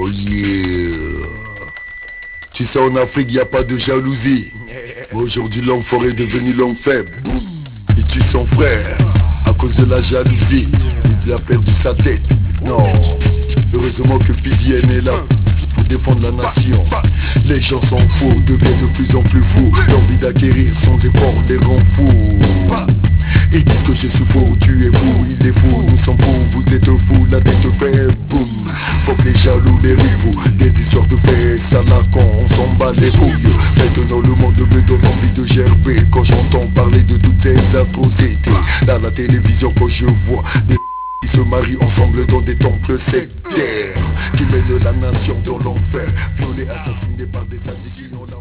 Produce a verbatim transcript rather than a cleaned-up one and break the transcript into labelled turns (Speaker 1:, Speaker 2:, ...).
Speaker 1: yeah. Tu sais, en Afrique, y a pas de jalousie. Mais aujourd'hui, l'homme fort est devenu l'homme faible. Il tue son frère à cause de la jalousie. Il a perdu sa tête. Non, heureusement que Vivienne est là pour défendre la nation. Les gens sont fous, deviennent de plus en plus fous. L'envie d'acquérir sans effort les rend fous. Ils disent que je suis faux, tu es fou, il est fou, nous sommes fous, vous êtes fous, la tête fait boum. Faut que les jaloux, les rivaux, des histoires de faits, ça la con, on s'en bat les couilles. Maintenant le monde me donne envie de gerber quand j'entends parler de toutes ces atrocités. Dans la télévision quand je vois des qui se marient ensemble dans des temples sectaires, qui mènent la nation dans l'enfer, violés, assassinés par des sadiques qui n'ont la